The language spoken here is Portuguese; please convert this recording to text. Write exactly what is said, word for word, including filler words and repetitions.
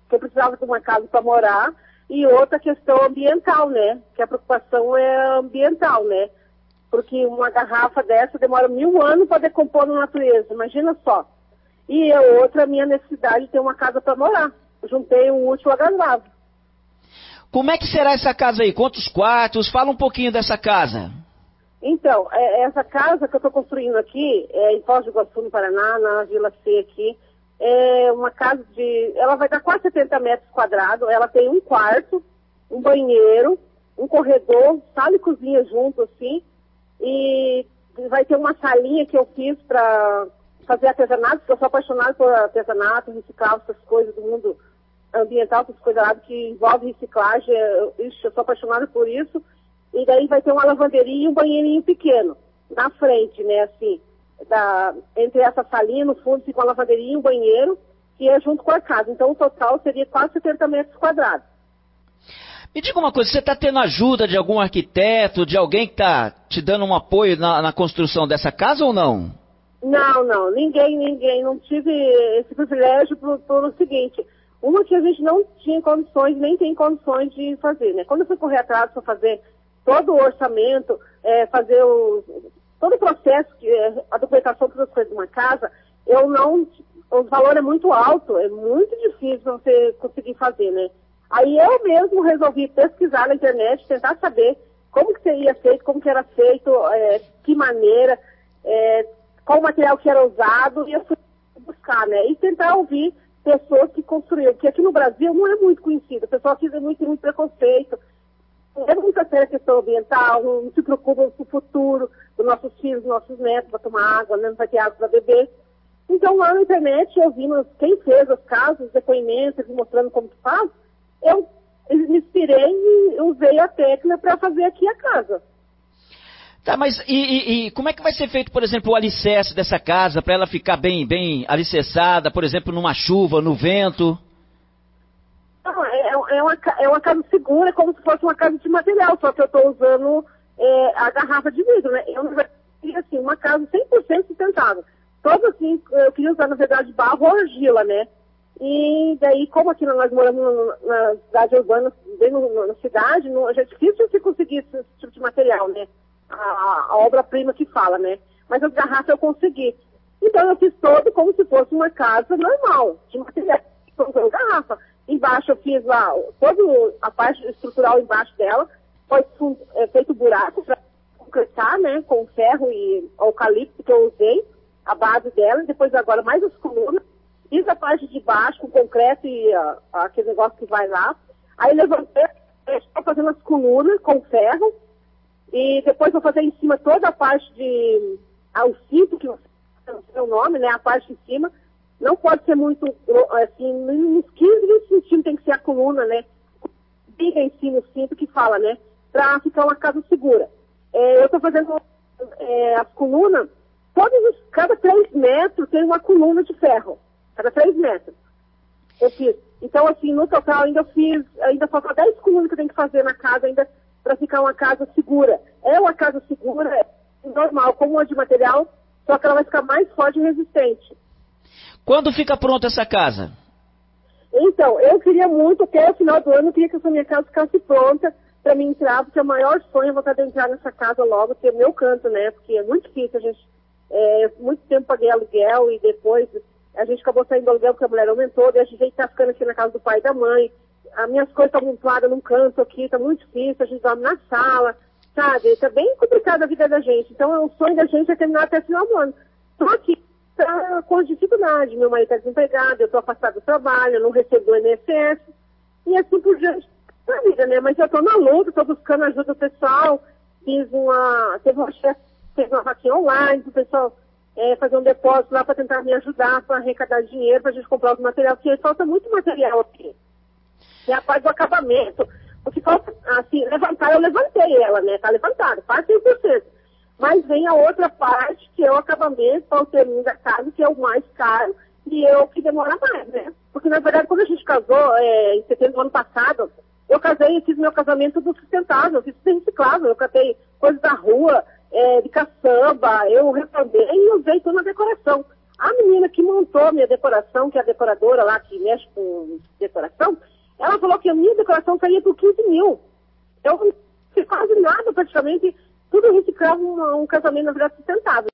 que eu precisava de uma casa para morar, e outra questão ambiental, né? Que a preocupação é ambiental, né? Porque uma garrafa dessa demora mil anos para decompor na natureza, imagina só. E a outra, a minha necessidade de ter uma casa para morar. Juntei um útil ao agradável. Como é que será essa casa aí? Quantos quartos? Fala um pouquinho dessa casa. Então, é, essa casa que eu estou construindo aqui, é em Foz do Iguaçu, no Paraná, na Vila C aqui, é uma casa de... Ela vai dar quase setenta metros quadrados, ela tem um quarto, um banheiro, um corredor, sala e cozinha junto, assim, e vai ter uma salinha que eu fiz para fazer artesanato, porque eu sou apaixonada por artesanato, reciclar essas coisas do mundo ambiental, essas coisas lá que envolve reciclagem, eu, ixi, eu sou apaixonada por isso. E daí vai ter uma lavanderia e um banheirinho pequeno, na frente, né, assim, da, entre essa salinha, no fundo, fica uma lavanderia e um banheiro, que é junto com a casa. Então, o total seria quase setenta metros quadrados. Me diga uma coisa, você está tendo ajuda de algum arquiteto, de alguém que está te dando um apoio na, na construção dessa casa ou não? Não, não, ninguém, ninguém, não tive esse privilégio por, por o seguinte, uma que a gente não tinha condições, nem tem condições de fazer, né? Quando eu fui correr atrás para fazer todo o orçamento, é, fazer o, todo o processo, que, é, a documentação para as coisas de uma casa, eu não, o valor é muito alto, é muito difícil você conseguir fazer, né? Aí eu mesmo resolvi pesquisar na internet, tentar saber como que seria feito, como que era feito, é, que maneira, é, qual material que era usado, e eu fui buscar, né? E tentar ouvir pessoas que construíram, porque aqui no Brasil não é muito conhecido, o pessoal aqui tem muito, muito preconceito, é muita séria questão ambiental, não se preocupam com o futuro dos nossos filhos, dos nossos netos, para tomar água, né? Não vai ter água para beber. Então lá na internet, eu vi quem fez as casas, depoimentos, mostrando como que faz, eu me inspirei e usei a técnica para fazer aqui a casa. Tá, mas e, e, e como é que vai ser feito, por exemplo, o alicerce dessa casa, para ela ficar bem, bem alicerçada, por exemplo, numa chuva, no vento? Não, é, é, uma, é uma casa segura, como se fosse uma casa de material, só que eu estou usando é, a garrafa de vidro, né? Eu não queria, assim, uma casa cem por cento sustentável. Todo assim, eu queria usar, na verdade, barro ou argila, né? E daí, como aqui nós moramos na cidade urbana, bem no, na cidade, no, é difícil você conseguir esse, esse tipo de material, né? A, a obra-prima que fala, né? Mas as garrafas eu consegui. Então eu fiz todo como se fosse uma casa normal, de material, usando garrafa. Embaixo eu fiz lá, toda a parte estrutural embaixo dela, foi é, feito buraco para concretar, né? Com ferro e eucalipto que eu usei, a base dela, e depois agora mais as colunas. Fiz a parte de baixo com concreto e uh, aquele negócio que vai lá. Aí levantei, estou fazendo as colunas com ferro. E depois vou fazer em cima toda a parte de... Ah, o cinto, que não sei o nome, né? A parte de cima. Não pode ser muito, assim, uns quinze, vinte centímetros tem que ser a coluna, né? Liga em cima o cinto que fala, né? Pra ficar uma casa segura. É, eu estou fazendo é, as colunas, todos os, cada três metros tem uma coluna de ferro. Cada três metros. Eu fiz. Então, assim, no total ainda eu fiz, ainda falta dez colunas que eu tenho que fazer na casa ainda para ficar uma casa segura. É uma casa segura, é normal, como uma de material, só que ela vai ficar mais forte e resistente. Quando fica pronta essa casa? Então, eu queria muito, até o final do ano, eu queria que essa minha casa ficasse pronta para mim entrar, porque o maior sonho é voltar a entrar nessa casa logo, ter meu canto, né? Porque é muito difícil, a gente, é, muito tempo paguei aluguel e depois a gente acabou saindo do aluguel porque a mulher aumentou, daí a gente tá ficando aqui na casa do pai e da mãe. As minhas coisas estão amontoadas num canto aqui, tá muito difícil, a gente dorme na sala, sabe? Tá bem complicada a vida da gente. Então, o sonho da gente é terminar até o final do ano. Só que tá com dificuldade. Meu marido tá desempregado, eu tô afastado do trabalho, eu não recebo o I N S S, e assim por diante na vida, né? Mas eu tô na luta, tô buscando ajuda do pessoal, fiz uma, teve uma chefe, fez uma vaquinha online, o pessoal É, fazer um depósito lá para tentar me ajudar, para arrecadar dinheiro, para a gente comprar os materiais, porque falta muito material aqui. E a parte do acabamento, porque falta, assim, levantar, eu levantei ela, né? Tá levantada, quase cem por cento. Mas vem a outra parte, que é o acabamento, para o termino da casa, que é o mais caro, e é o que demora mais, né? Porque, na verdade, quando a gente casou, é, em setembro do ano passado, eu casei e fiz meu casamento do sustentável, eu fiz reciclável, eu catei coisas da rua, É, de caçamba, eu reformei e usei tudo na decoração. A menina que montou minha decoração, que é a decoradora lá que mexe com decoração, ela falou que a minha decoração saía por quinze mil. Eu não fiz quase nada praticamente, tudo reciclava um, um casamento, na verdade, sustentável.